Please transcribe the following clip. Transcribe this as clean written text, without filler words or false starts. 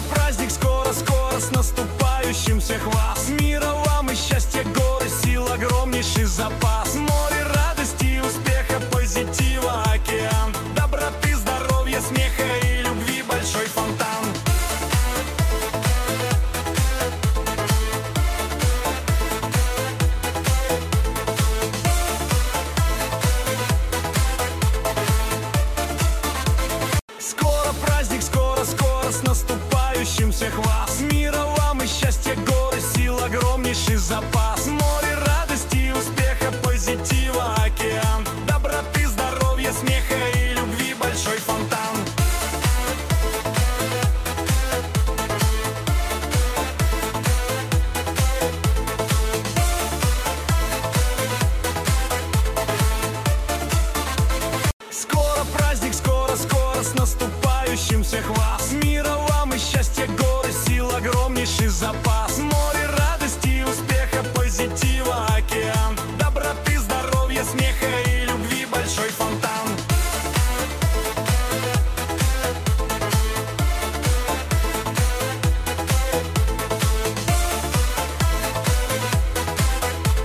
праздник, скоро-скоро, с наступающим всех вас. Мира вам и счастья, горы, сил, огромнейший запас. Море радости, успеха, позитива, океан доброты, здоровья, смеха и любви, большой фонтан. Скоро праздник, скоро-скоро, с наступающим всех вас. Мира вам и счастья, горы, сил, огромнейший запас. Море радости, успеха, позитива, океан доброты, здоровья, смеха и любви, большой фонтан. Скоро праздник, скоро-скоро, с наступающим всех вас. Мира вам и счастья, горы, сил, огромнейший запас.